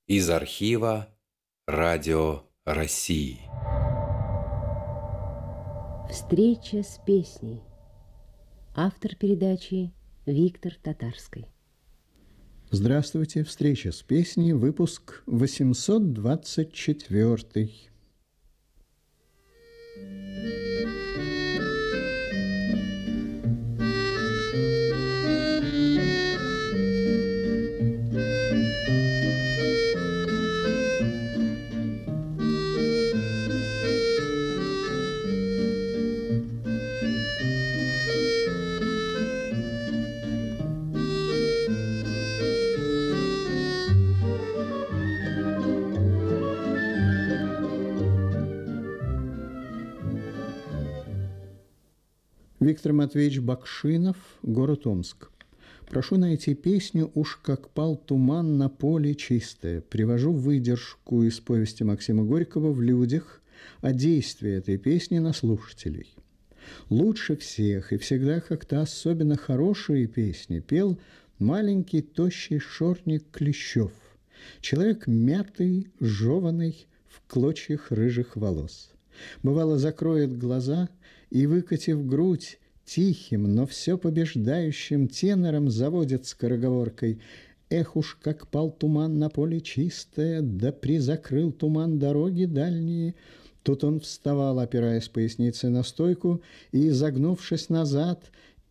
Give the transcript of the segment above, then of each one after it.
Из архива Радио России. Встреча с песней. Автор передачи Виктор Татарский. Здравствуйте, встреча с песней, выпуск 824. Виктор Матвеевич Бакшинов, город Омск. Прошу найти песню «Уж как пал туман на поле чистое». Привожу выдержку из повести Максима Горького «В людях» о действии этой песни на слушателей. Лучше всех и всегда как-то особенно хорошие песни пел маленький тощий шорник Клещев, человек мятый, жеванный, в клочьях рыжих волос. Бывало, закроет глаза и, выкатив грудь, тихим, но все побеждающим тенором заводит скороговоркой: «Эх уж, как пал туман на поле чистое, да призакрыл туман дороги дальние». Тут он вставал, опираясь поясницей на стойку, и, загнувшись назад,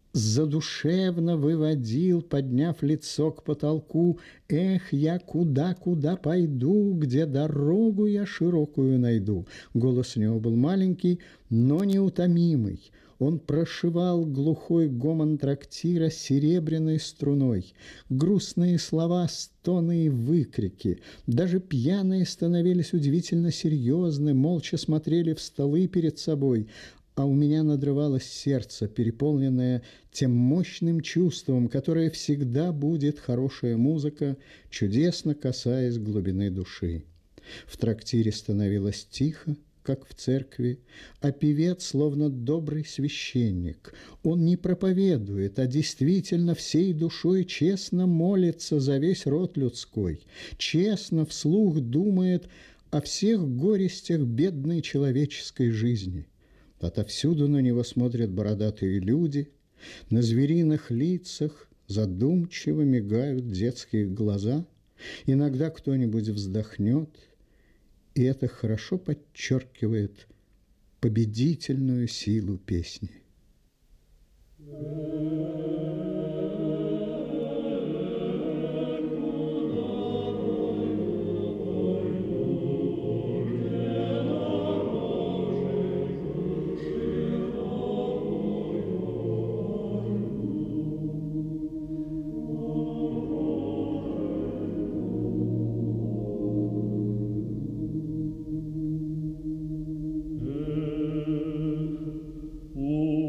задушевно выводил, подняв лицо к потолку: «Эх, я куда пойду, где дорогу я широкую найду». Голос у него был маленький, но неутомимый. Он прошивал глухой гомон трактира серебряной струной. Грустные слова, стоны и выкрики. Даже пьяные становились удивительно серьезны, молча смотрели в столы перед собой. А у меня надрывалось сердце, переполненное тем мощным чувством, которое всегда будет хорошая музыка, чудесно касаясь глубины души. В трактире становилось тихо, как в церкви, а певец, словно добрый священник. Он не проповедует, а действительно всей душой честно молится за весь род людской, честно вслух думает о всех горестях бедной человеческой жизни. Отовсюду на него смотрят бородатые люди, на звериных лицах задумчиво мигают детские глаза, иногда кто-нибудь вздохнет, и это хорошо подчеркивает победительную силу песни. Oh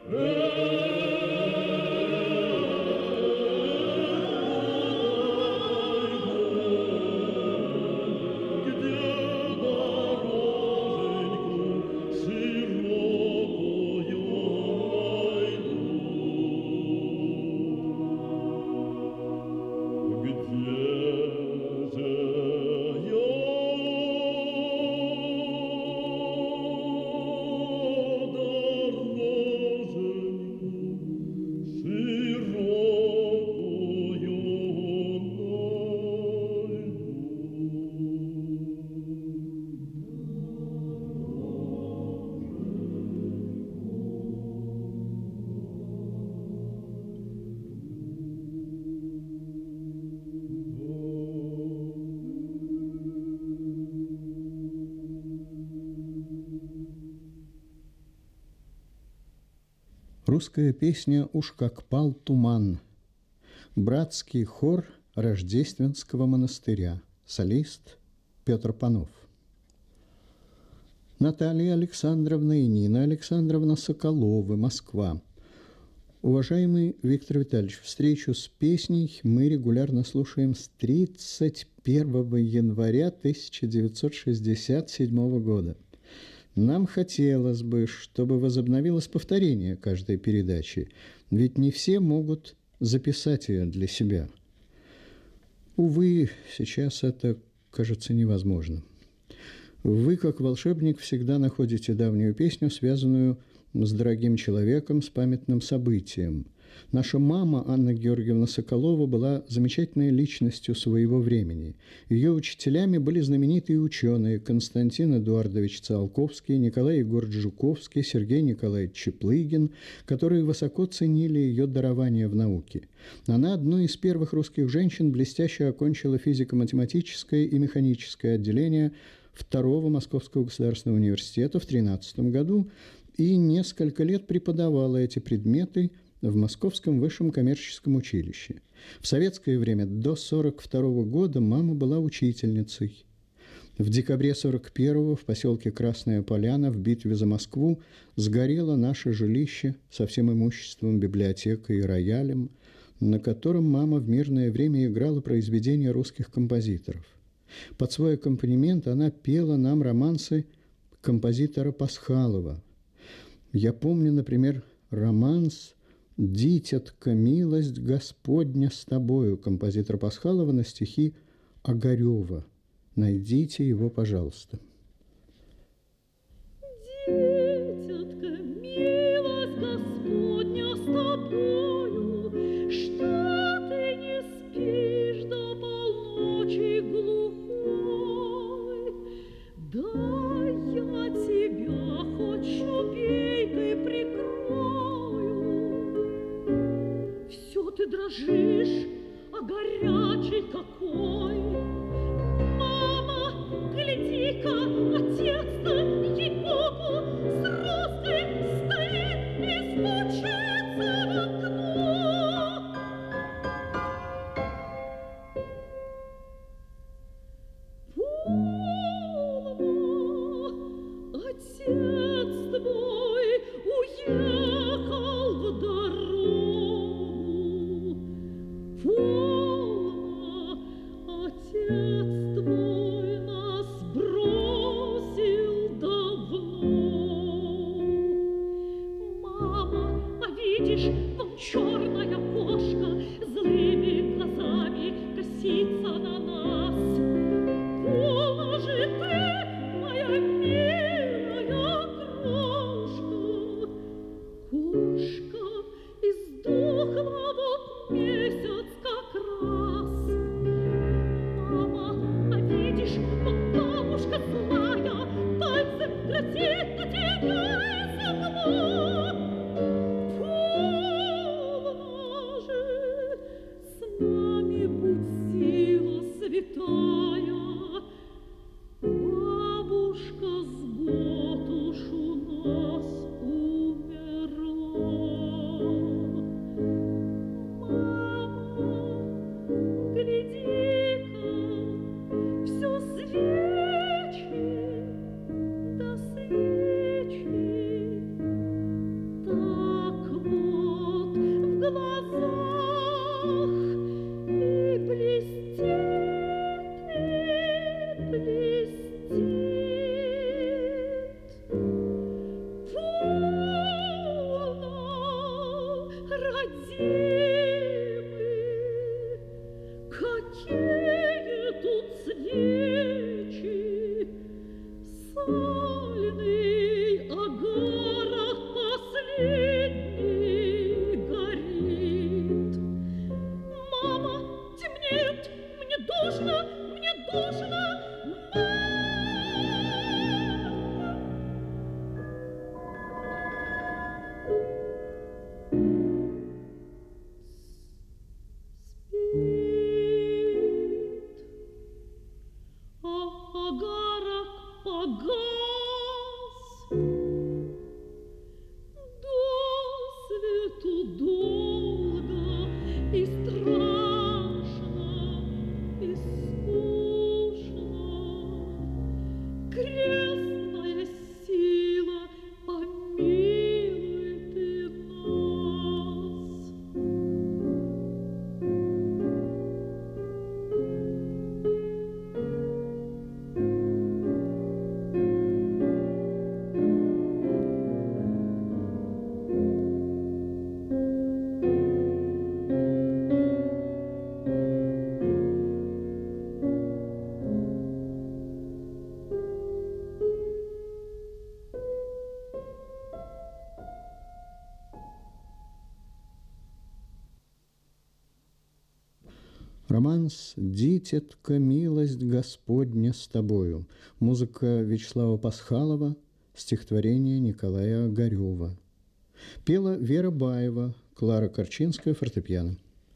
Русская песня «Уж как пал туман». Братский хор Рождественского монастыря. Солист Петр Панов. Наталья Александровна и Нина Александровна Соколовы, Москва. Уважаемый Виктор Витальевич, встречу с песней мы регулярно слушаем с 31 января 1967 года. Нам хотелось бы, чтобы возобновилось повторение каждой передачи, ведь не все могут записать ее для себя. Увы, сейчас это кажется невозможным. Вы, как волшебник, всегда находите давнюю песню, связанную с дорогим человеком, с памятным событием. Наша мама, Анна Георгиевна Соколова, была замечательной личностью своего времени. Ее учителями были знаменитые ученые Константин Эдуардович Циолковский, Николай Егорович Жуковский, Сергей Николаевич Чаплыгин, которые высоко ценили ее дарование в науке. Она одной из первых русских женщин блестяще окончила физико-математическое и механическое отделение Второго Московского государственного университета в 1913 году и несколько лет преподавала эти предметы в Московском высшем коммерческом училище. В советское время до 1942 года мама была учительницей. В декабре 1941 в поселке Красная Поляна в битве за Москву сгорело наше жилище со всем имуществом, библиотекой и роялем, на котором мама в мирное время играла произведения русских композиторов. Под свой аккомпанемент она пела нам романсы композитора Пасхалова. Я помню, например, романс «Дитятка, милость Господня с тобою» композитора Пасхалова на стихи Огарева. Найдите его, пожалуйста. Дитятка, милость Господня с тобою, что ты не спишь до полночи глухой? Да я тебя хоть шубейкой прикрою. Все ты дрожишь, а горячий какой. Мама, гляди-ка, отец-то, ей-богу, с розгой стоит и стучится в окно. Полно, отец твой уехал в дорогу. Полно, отец твой нас бросил давно. Мама, а видишь, вон черная кошка злыми глазами косится на нас. Положи ты, моя милая крошка, кошка издохла вот месяц как раз. Мама, а видишь, вот бабушка злая пальцем грозит на тебя и сама. Полно же, с нами будь сила святая. Бабушка с год уж у нас умерла. Романс «Дитятка, милость Господня с тобою». Музыка Вячеслава Пасхалова, стихотворение Николая Огарева. Пела Вера Баева, Клара Корчинская, фортепиано.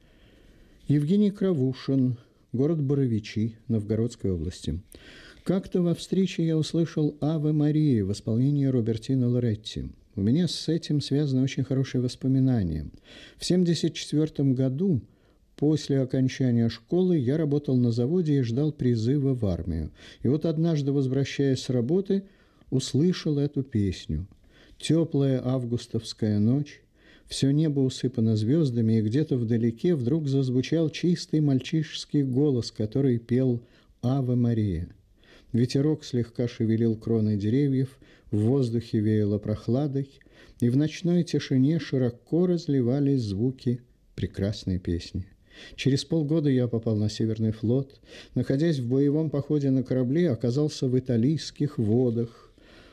Евгений Кравушин, город Боровичи, Новгородской области. Как-то во встрече я услышал «Аве Мария» в исполнении Робертино Лоретти. У меня с этим связаны очень хорошие воспоминания. В 1974 году, после окончания школы, я работал на заводе и ждал призыва в армию. И вот однажды, возвращаясь с работы, услышал эту песню. Теплая августовская ночь, все небо усыпано звездами, и где-то вдалеке вдруг зазвучал чистый мальчишеский голос, который пел «Аве Мария». Ветерок слегка шевелил кроны деревьев, в воздухе веяло прохладой, и в ночной тишине широко разливались звуки прекрасной песни. Через полгода я попал на Северный флот. Находясь в боевом походе на корабле, оказался в итальянских водах.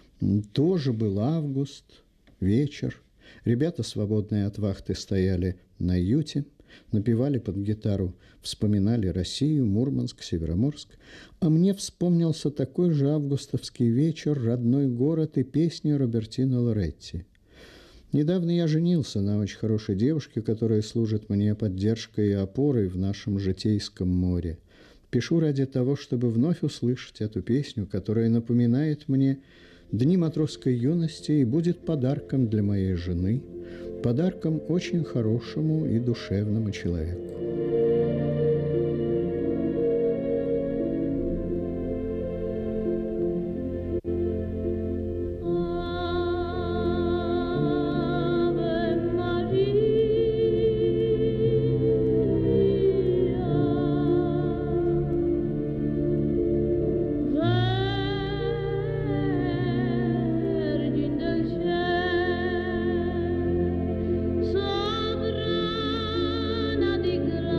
Тоже был август, вечер. Ребята, свободные от вахты, стояли на юте, напевали под гитару, вспоминали Россию, Мурманск, Североморск. А мне вспомнился такой же августовский вечер, родной город и песня Робертино Лоретти. Недавно я женился на очень хорошей девушке, которая служит мне поддержкой и опорой в нашем житейском море. Пишу ради того, чтобы вновь услышать эту песню, которая напоминает мне дни матросской юности и будет подарком для моей жены, подарком очень хорошему и душевному человеку. Sovrana di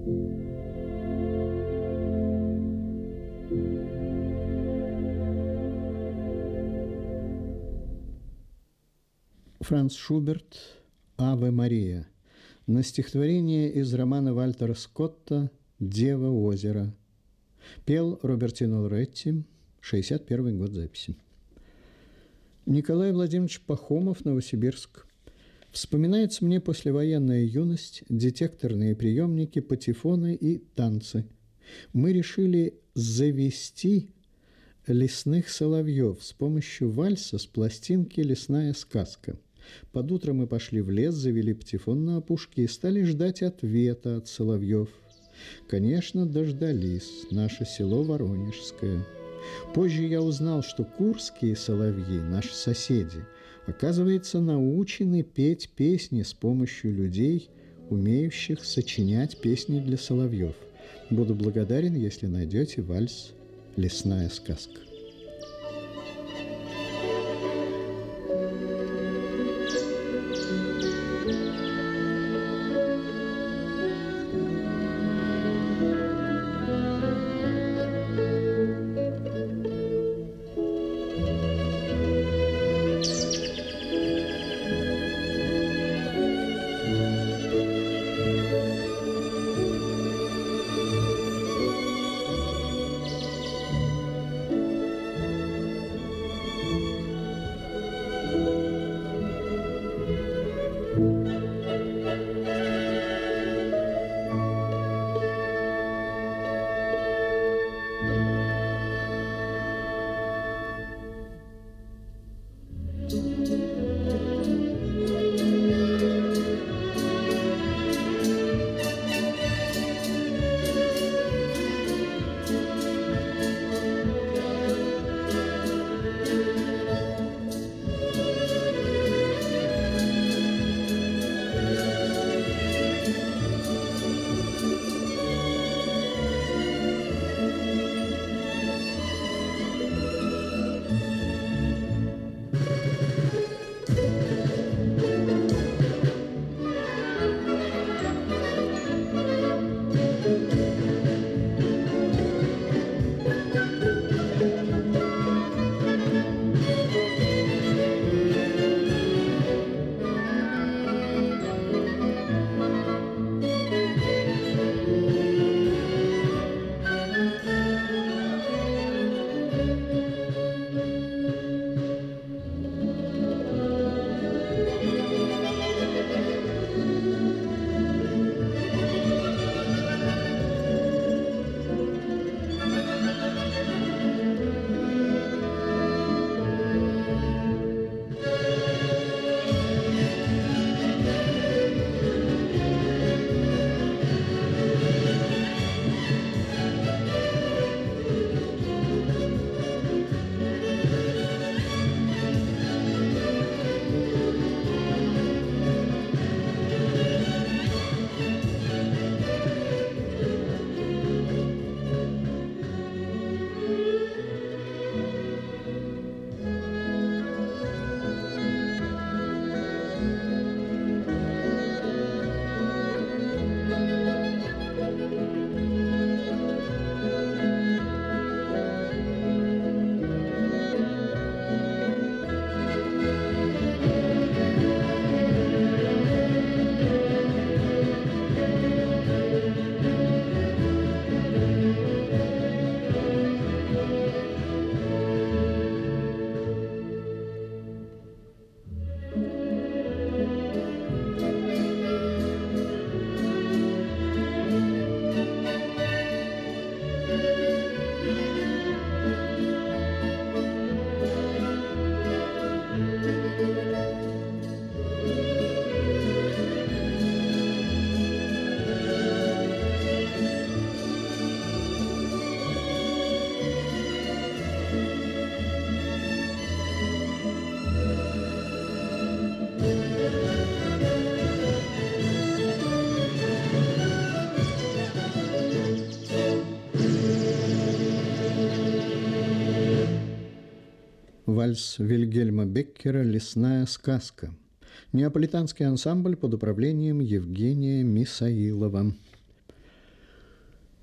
Франц Шуберт «Аве Мария» на стихотворение из романа Вальтера Скотта «Дева озера». Пел Робертино Лоретти, 61 год записи. Николай Владимирович Пахомов, Новосибирск. Вспоминается мне послевоенная юность, детекторные приемники, патефоны и танцы. Мы решили завести лесных соловьев с помощью вальса с пластинки «Лесная сказка». Под утро мы пошли в лес, завели патефон на опушке и стали ждать ответа от соловьев. Конечно, дождались, наше село Воронежское. Позже я узнал, что курские соловьи, наши соседи, оказывается, научены петь песни с помощью людей, умеющих сочинять песни для соловьев. Буду благодарен, если найдете вальс «Лесная сказка». Вальс Вильгельма Беккера «Лесная сказка». Неаполитанский ансамбль под управлением Евгения Мисаилова.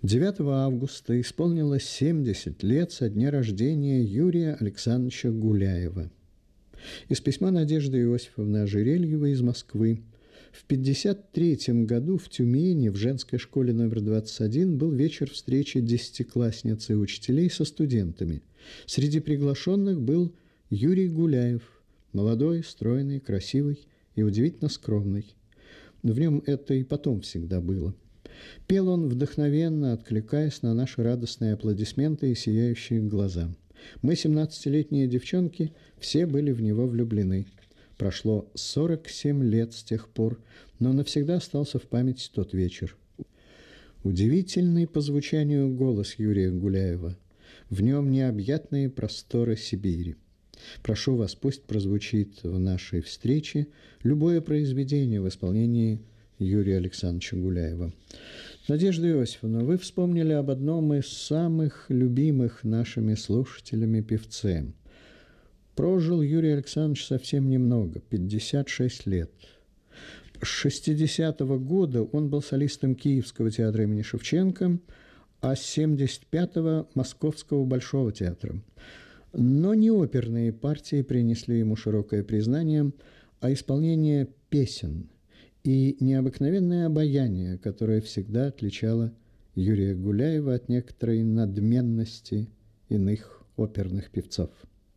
9 августа исполнилось 70 лет со дня рождения Юрия Александровича Гуляева. Из письма Надежды Иосифовны Ожерельевой из Москвы. В 1953 году в Тюмени в женской школе номер 21 был вечер встречи десятиклассниц и учителей со студентами. Среди приглашенных был Юрий Гуляев, молодой, стройный, красивый и удивительно скромный. В нем это и потом всегда было. Пел он вдохновенно, откликаясь на наши радостные аплодисменты и сияющие глаза. Мы, 17-летние девчонки, все были в него влюблены. Прошло 47 лет с тех пор, но навсегда остался в памяти тот вечер. Удивительный по звучанию голос Юрия Гуляева. В нем необъятные просторы Сибири. Прошу вас, пусть прозвучит в нашей встрече любое произведение в исполнении Юрия Александровича Гуляева. Надежда Иосифовна, вы вспомнили об одном из самых любимых нашими слушателями певце. Прожил Юрий Александрович совсем немного, 56 лет. С 60-го года он был солистом Киевского театра имени Шевченко, а с 75-го – Московского Большого театра. Но не оперные партии принесли ему широкое признание, а исполнение песен и необыкновенное обаяние, которое всегда отличало Юрия Гуляева от некоторой надменности иных оперных певцов.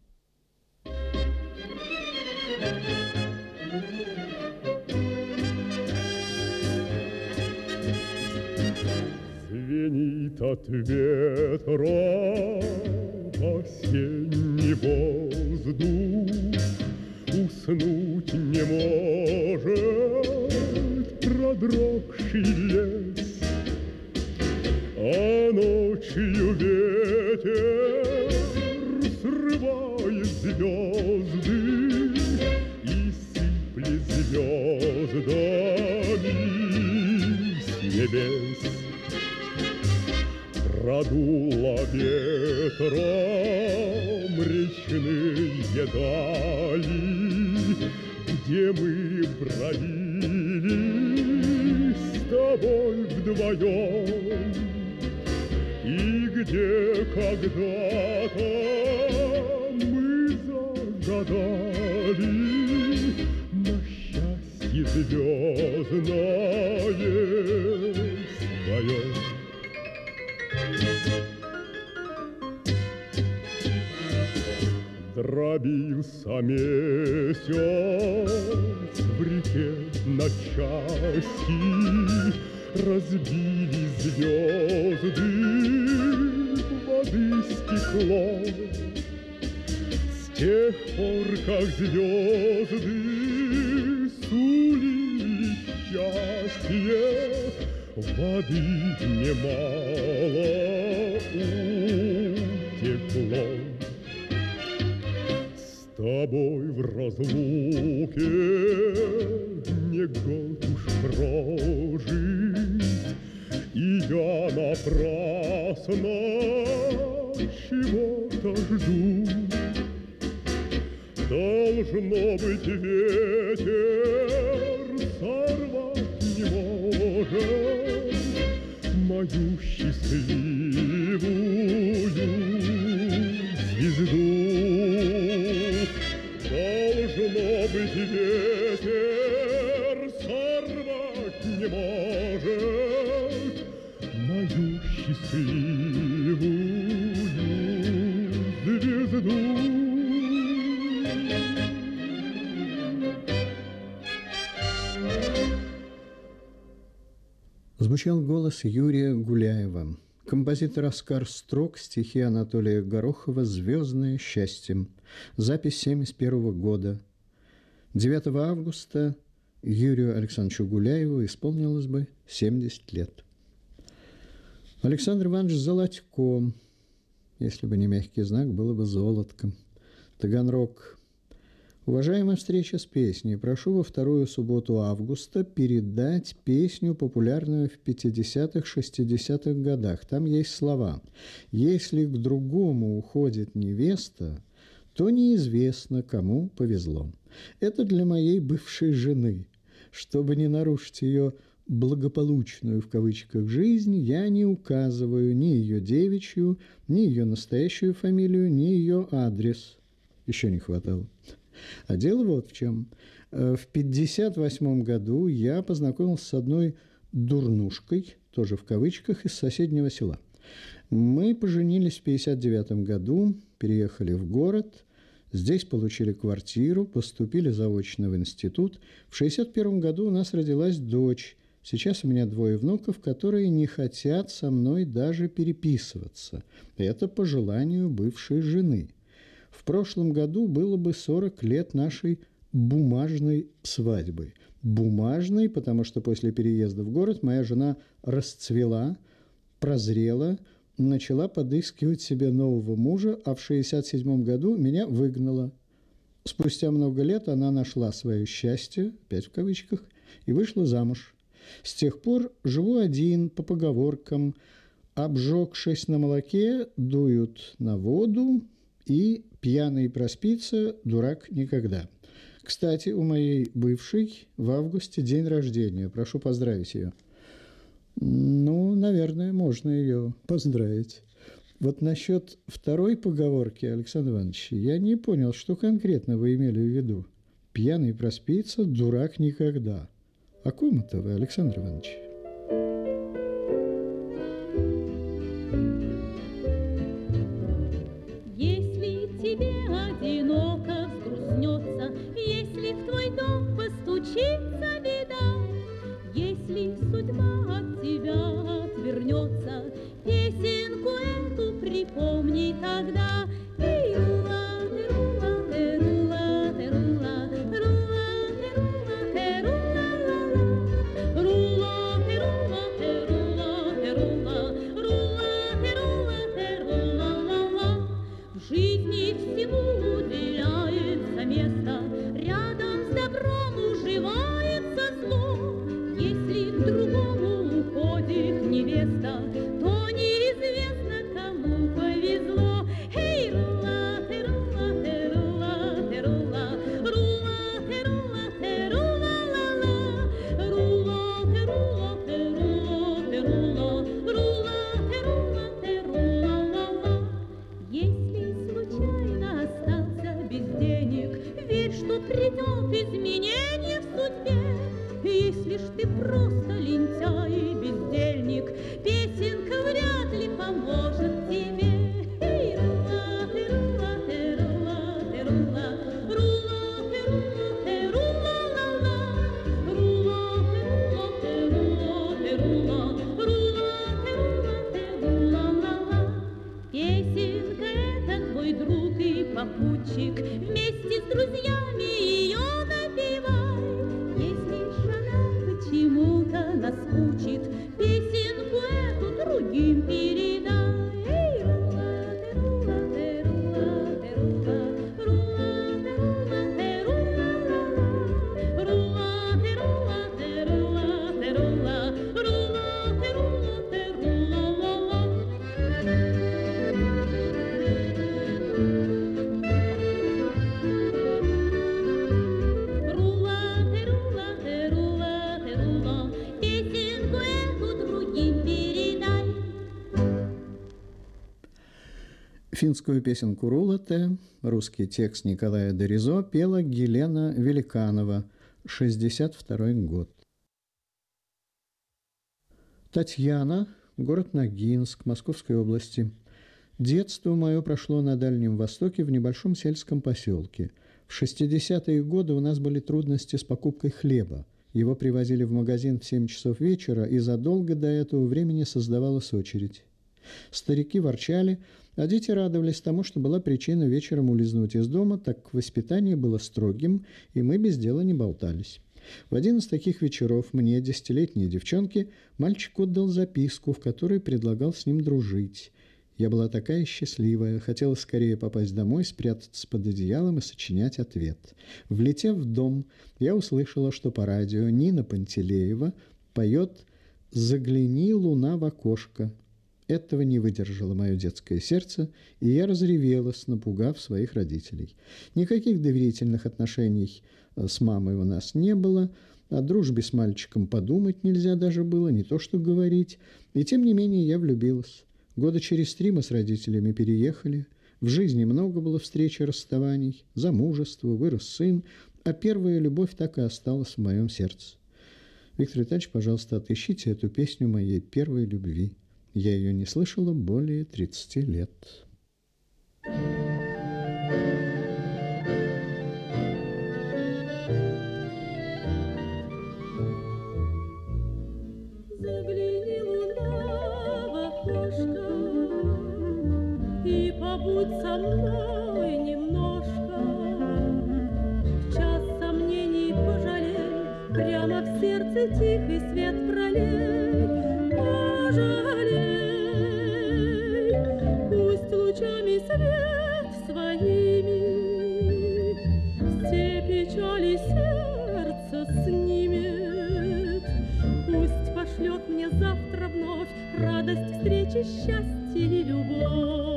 Звенит от ветра осенний воздух, уснуть не может продрогший лес, а ночью ветер срывает звезды и сыплет звездами с небес. Продуло ветром речные дали, где мы бродили с тобой вдвоем, и где когда-то мы загадали на счастье звездное свое. Дробился месяц в реке на части, разбили звезды воды стекло. С тех пор, как звезды сулили счастье, воды немало утекло. С тобой в разлуке не год уж прожить, и я напрасно чего-то жду. Должно быть, ветер сорвать не может мою счастливую звезду. Должно быть, ветер сорвать не может мою счастливую звезду. Звучал голос Юрия Гуляева. Композитор Оскар Строк, стихи Анатолия Горохова «Звездное счастье». Запись 1971 года. 9 августа Юрию Александровичу Гуляеву исполнилось бы 70 лет. Александр Иванович Золотько, если бы не мягкий знак, было бы золотко. Таганрог. Уважаемая встреча с песней, прошу во вторую субботу августа передать песню, популярную в 50-х-60-х годах. Там есть слова: «Если к другому уходит невеста, то неизвестно, кому повезло». Это для моей бывшей жены, чтобы не нарушить ее благополучную в кавычках жизнь я не указываю ни ее девичью, ни ее настоящую фамилию, ни ее адрес. Еще не хватало. А дело вот в чем. В 1958 году я познакомился с одной дурнушкой, тоже в кавычках, из соседнего села. Мы поженились в 1959 году, переехали в город, здесь получили квартиру, поступили заочно в институт. В 1961 году у нас родилась дочь. Сейчас у меня 2 внуков, которые не хотят со мной даже переписываться. Это по желанию бывшей жены. В прошлом году было бы 40 лет нашей бумажной свадьбы. Бумажной, потому что после переезда в город моя жена расцвела, прозрела, начала подыскивать себе нового мужа, а в 1967 году меня выгнала. Спустя много лет она нашла свое счастье, опять в кавычках, и вышла замуж. С тех пор живу один, по поговоркам, обжегшись на молоке, дуют на воду, и пьяный проспится, дурак никогда. Кстати, у моей бывшей в августе день рождения. Прошу поздравить ее. Ну, наверное, можно ее поздравить. Вот насчет второй поговорки, Александр Иванович, я не понял, что конкретно вы имели в виду. Пьяный проспится, дурак никогда. О ком это вы, Александр Иванович? Если тебе одиноко взгрустнется, если в твой дом постучится беда, если судьба от тебя отвернется, песенку эту припомни тогда. В жизни всему уделяется место, рядом с добром уживается зло. Если к другому уходит невеста, то неизвестно, кому повезло. Эй, рула, ты рула, ты рула, ты рула, рула, ты рула, ты рула, ла-ла, рула, ты рула, ты рула, ты рула, рула, ты рула, ты рула, ла-ла. Если случайно остался без денег, верь, что придет изменение в судьбе. Если ж ты просто лентяй и бездельник, песенка вряд ли поможет тебе. Эй, рула, ты рула, ты рула, ты рула, рула, ты рула, ты рула, ла-ла, рула, ты рула, ты рула, ты рула, рула, ты рула, ты рула, ла-ла. Песенка это твой друг и попутчик, вместе с друзьями ее напевай. Если ж она почему-то наскучит, песенку эту другим передай. Эй, рула, ты рула, ты рула, ты рула, рула, ты рула, ты рула, ла-ла, рула, ты рула, ты рула, ты рула, рула, ты рула, ты рула, ла-ла. Рула, ты рула, ты рула, ты рула, песенку эту другим передай. Финскую песенку «Рула-те», русский текст Николая Доризо пела Елена Великанова, 1962 год. Татьяна, город Ногинск, Московской области. Детство мое прошло на Дальнем Востоке в небольшом сельском поселке. В 60-е годы у нас были трудности с покупкой хлеба. Его привозили в магазин в 7 часов вечера, и задолго до этого времени создавалась очередь. Старики ворчали, а дети радовались тому, что была причина вечером улизнуть из дома, так как воспитание было строгим, и мы без дела не болтались. В один из таких вечеров мне, 10-летней девчонке, мальчик отдал записку, в которой предлагал с ним дружить. Я была такая счастливая, хотела скорее попасть домой, спрятаться под одеялом и сочинять ответ. Влетев в дом, я услышала, что по радио Нина Пантелеева поет «Загляни, луна, в окошко». Этого не выдержало мое детское сердце, и я разревелась, напугав своих родителей. Никаких доверительных отношений с мамой у нас не было, О дружбе с мальчиком подумать нельзя даже было, не то что говорить. И тем не менее я влюбилась. Года через 3 мы с родителями переехали. В жизни много было встреч и расставаний. Замужество, вырос сын. А первая любовь так и осталась в моем сердце. Виктор Витальевич, пожалуйста, отыщите эту песню моей первой любви. Я ее не слышала более 30 лет. Загляни, луна, в окошко и побудь со мной немножко. В час сомнений пожалей, прямо в сердце тихий свет пролей. Пожалей, пусть лучами свет своими все печали сердца снимет. Пусть пошлет мне завтра вновь радость встречи, счастье и любовь.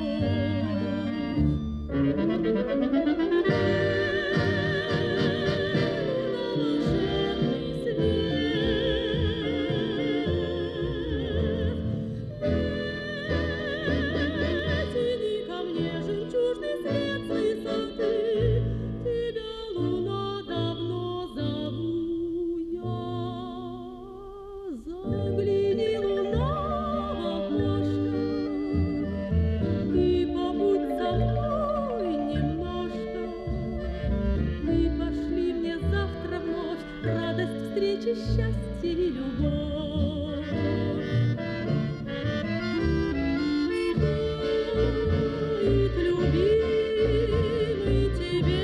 Счастье и любовь. Стоит, любимый, тебе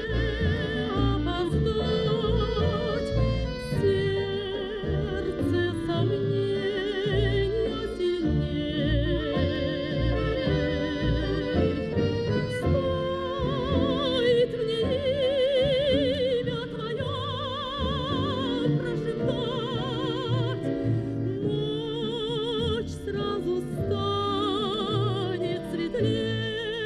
опоздать, в сердце сомнения сильней. Стоит мне имя твое прошептать, ночь сразу станет светлей.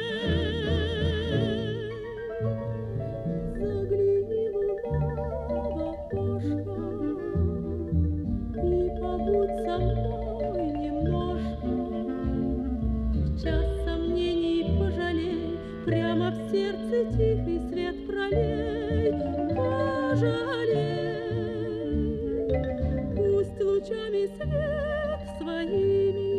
Загляни, луна, в окошко и побудь со мной немножко. В час сомнений пожалей, прямо в сердце тихий свет пролей. Пожалей, пусть лучами свет своими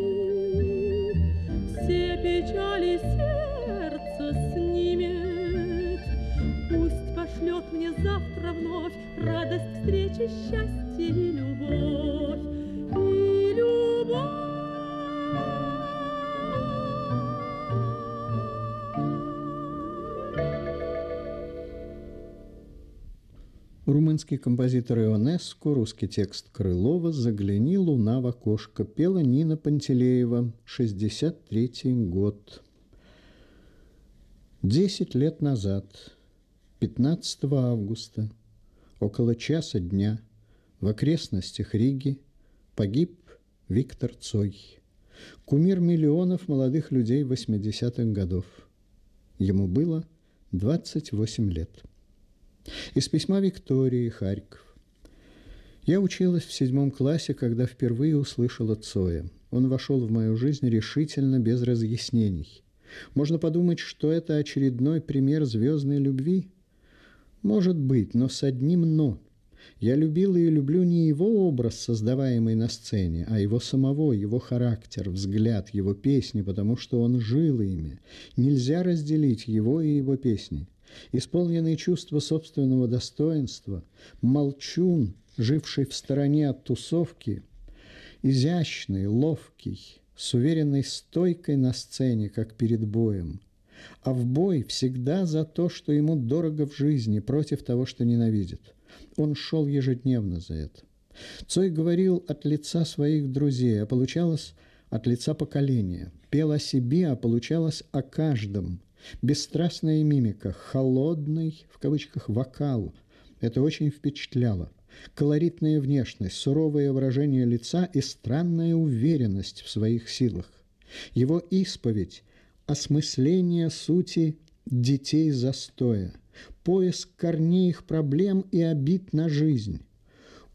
все печали сердца снимет. Пусть пошлет мне завтра вновь радость встречи, счастье и любовь. И любовь. Румынский композитор Ионеску, русский текст Крылова «Загляни, луна, в окошко» пела Нина Пантелеева, 63-й год. 10 лет назад, 15 августа, около часа дня, в окрестностях Риги погиб Виктор Цой, кумир миллионов молодых людей 80-х годов. Ему было 28 лет. Из письма Виктории, Харьков. Я училась в 7 классе, когда впервые услышала Цоя. Он вошел в мою жизнь решительно, без разъяснений. Можно подумать, что это очередной пример звездной любви. Может быть, но с одним «но». Я любила и люблю не его образ, создаваемый на сцене, а его самого, его характер, взгляд, его песни, потому что он жил ими. Нельзя разделить его и его песни. Исполненный чувства собственного достоинства, молчун, живший в стороне от тусовки, изящный, ловкий, с уверенной стойкой на сцене, как перед боем, а в бой всегда за то, что ему дорого в жизни, против того, что ненавидит. Он шел ежедневно за это. Цой говорил от лица своих друзей, а получалось от лица поколения. Пел о себе, а получалось о каждом. Бесстрастная мимика, холодный, в кавычках, вокал. Это очень впечатляло. Колоритная внешность, суровое выражение лица и странная уверенность в своих силах. Его исповедь – осмысление сути детей застоя, поиск корней их проблем и обид на жизнь.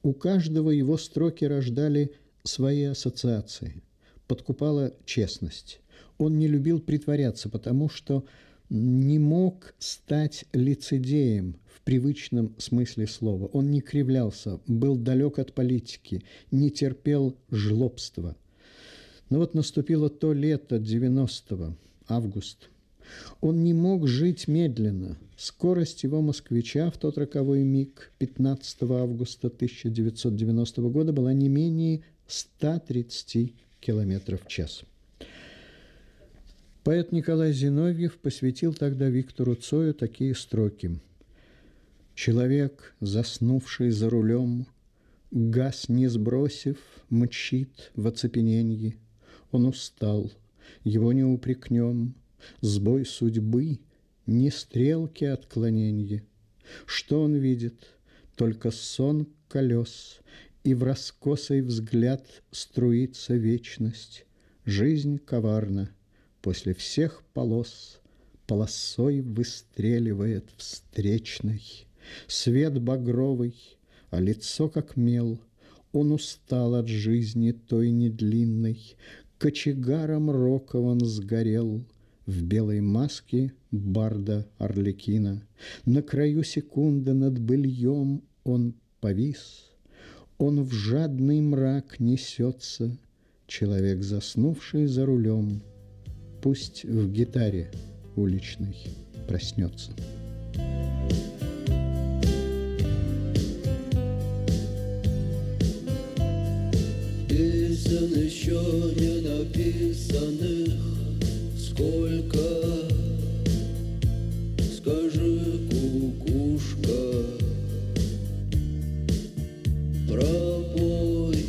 У каждого его строки рождали свои ассоциации. Подкупала честность. Он не любил притворяться, потому что не мог стать лицедеем в привычном смысле слова. Он не кривлялся, был далек от политики, не терпел жлобства. Но вот наступило то лето 90-го, август. Он не мог жить медленно. Скорость его москвича в тот роковой миг, 15 августа 1990 года, была не менее 130 км в час. Поэт Николай Зиновьев посвятил тогда Виктору Цою такие строки. «Человек, заснувший за рулем, газ не сбросив, мчит в оцепененье. Он устал, его не упрекнем, сбой судьбы, не стрелки отклоненья. Что он видит? Только сон колес, и в раскосый взгляд струится вечность. Жизнь коварна, после всех полос полосой выстреливает встречной. Свет багровый, а лицо как мел. Он устал от жизни той недлинной, кочегаром рокован сгорел в белой маске барда Арлекина. На краю секунды над быльем он повис. Он в жадный мрак несется, человек, заснувший за рулем. Пусть в гитаре уличной проснется. Песен еще не написанных сколько, скажи, кукушка, пропой.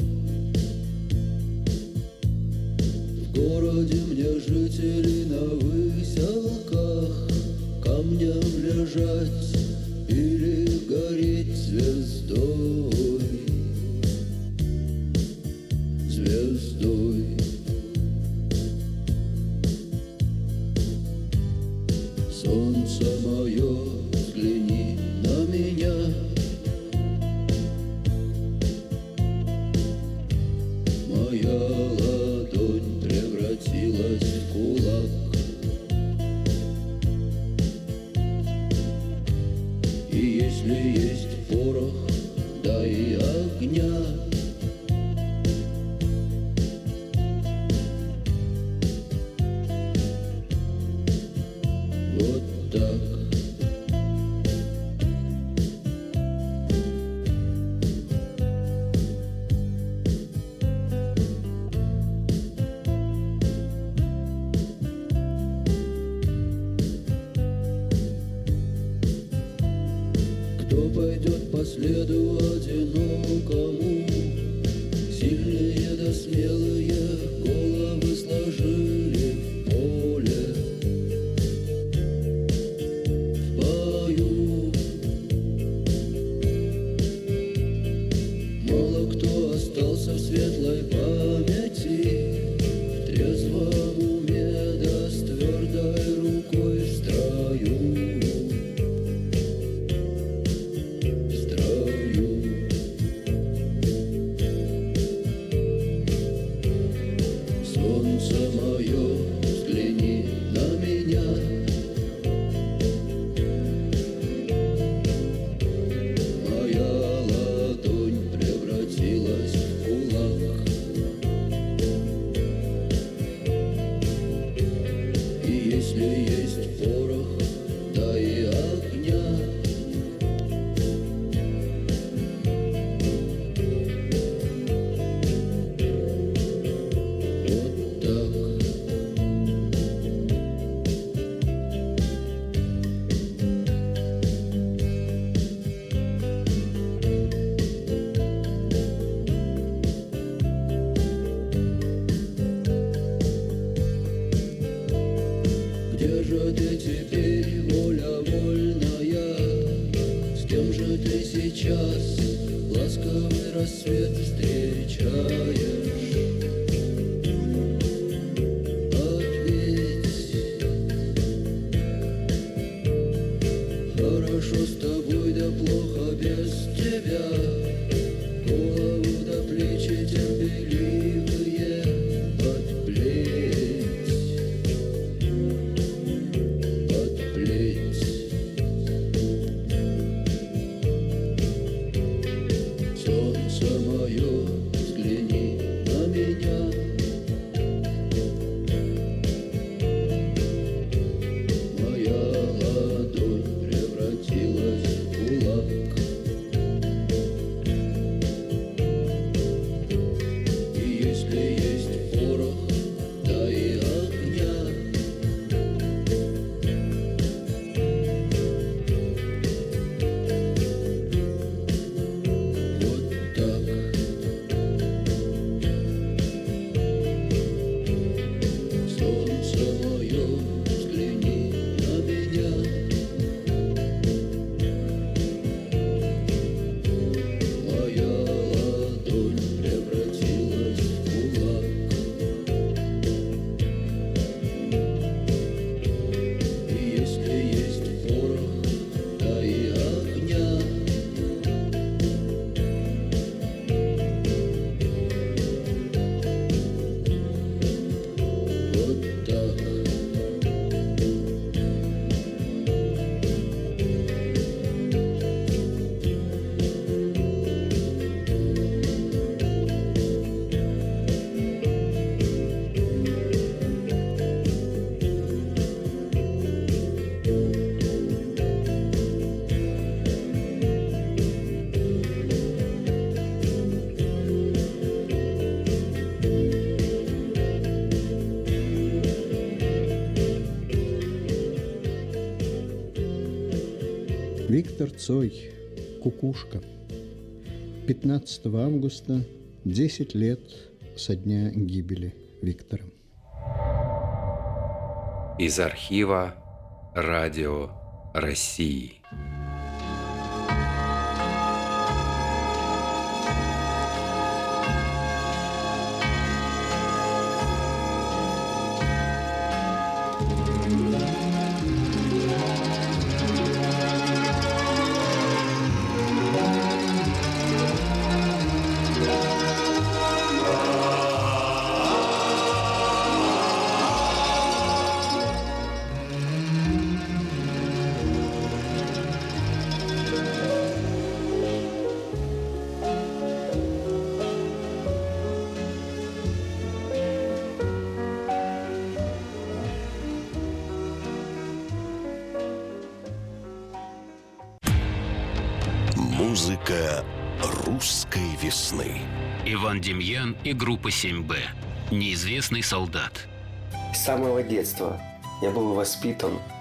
В городе мне жители на выселках камнем лежать или гореть звездой. Звездой. Солнце мое, взгляни на меня. Моя ладонь превратилась в кулак. И если есть порох, дай огня. Кто пойдет по следу одинокому? Сильные да смелые головы сложили в поле. В бою мало кто остался в светлой памяти, в трезвом уме да с твердой рукой в строю. Солнце мое, взгляни на меня. Моя ладонь превратилась в кулак. И если есть порох, дай огня. Где же ты теперь, воля вольная? С кем же ты сейчас ласковый рассвет встречаешь? Ответь, хорошо с тобой, да плохо без тебя. Виктор Цой, «Кукушка». 15 августа, 10 лет со дня гибели Виктора. Из архива «Радио России». Музыка русской весны. Иван Демьян и группа 7Б. Неизвестный солдат. С самого детства я был воспитан